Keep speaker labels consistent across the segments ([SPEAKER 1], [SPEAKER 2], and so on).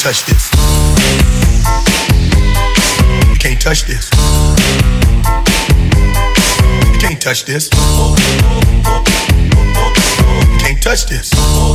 [SPEAKER 1] touch this. You can't touch this. You can't touch this. You can't touch this.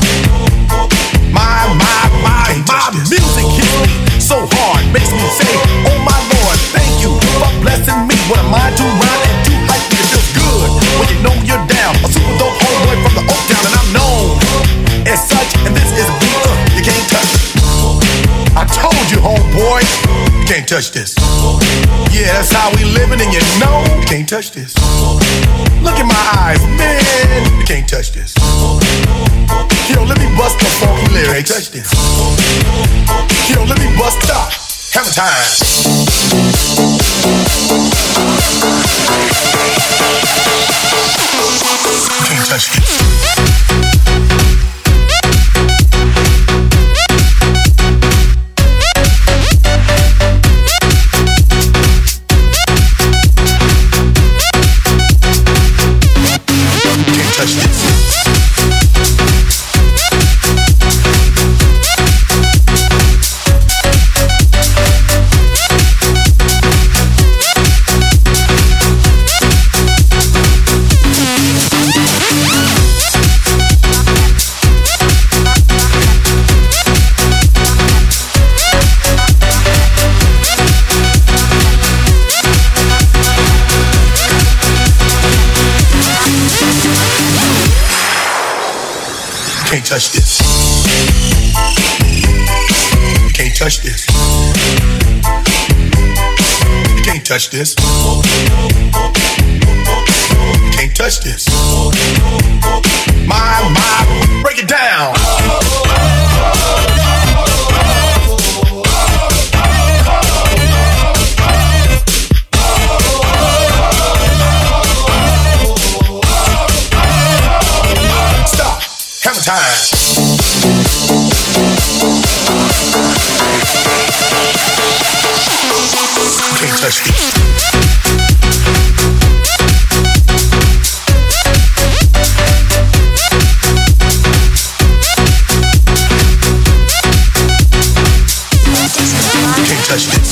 [SPEAKER 1] My music hits me so hard, makes me say, oh my Lord, thank you for blessing me. What am I to rhyme and to hype me? It feels good when you know you're down. A super dope homeboy from the Oak Town, and I'm known as such. And this is a beat you can't touch. I told you, homeboy, you can't touch this. Yeah, that's how we living, and you know you can't touch this. Look in my eyes, man, you can't touch this. Yo, let me bust the funky lyrics. Touch this. Yo, let me bust up. Hammer time. Can't touch this. Touch this. Can't touch this. You can't touch this. You can't touch this. You can't touch this. My, break it down. Hammer time. Can't touch this. Can't touch this.